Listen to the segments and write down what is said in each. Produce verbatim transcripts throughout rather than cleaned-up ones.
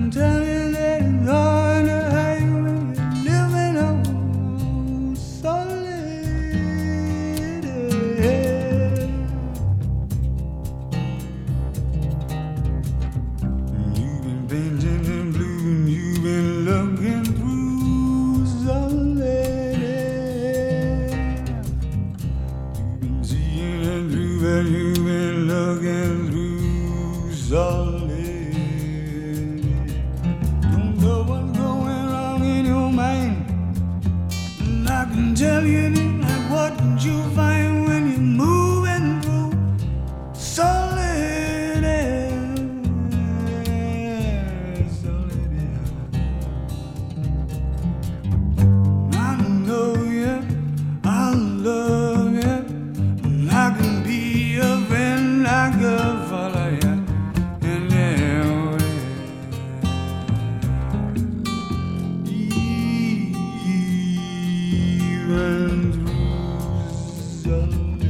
can tell you that it's hard to hide when you're living on solid. You've been painting in blue and you've been looking through solid. You've been seeing it through, but you've been looking through solid. Don't know what's going wrong in your mind, and I can tell you that what you find when you're moving through solid air, solid air. I know you, I love you, and I can be a friend, I can follow you in there way. Even through solid.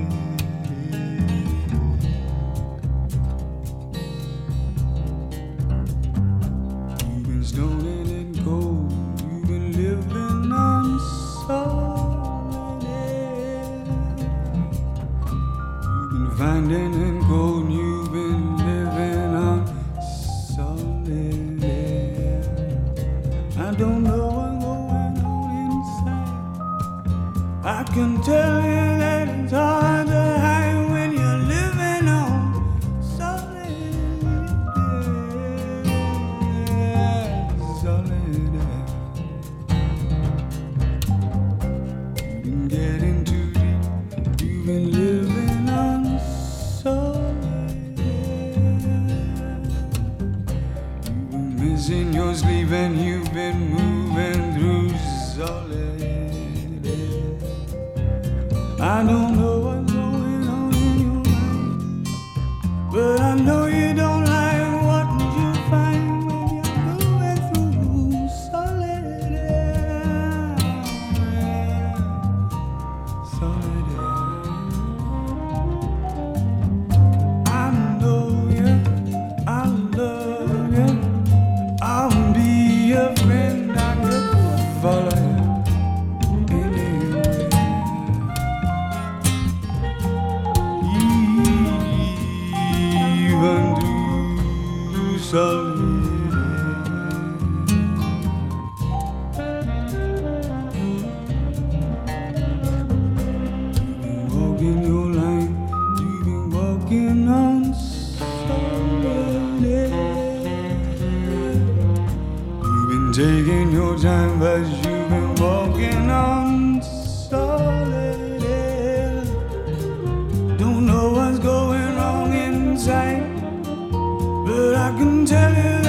You've been stoning and cold, you've been living on solid air. You've been finding and cold, you've been living on solid air. I don't know what's going on inside, I can tell you that it's hard to hide when you're living on solid air, solid air. You've been getting too deep, you've been living on solid air. You've been missing your sleep and you've been moving through solid air. I don't know what's going on in your mind, but I know you don't like what you find when you're moving through solid air, solid air. I know you, I love you, I'll be a friend, I could follow you anywhere. Even through solid You've been walking your line, you've been walking on solid air. You've been taking your time, but you've been walking on solid air. Don't know what's going wrong inside, but I can tell you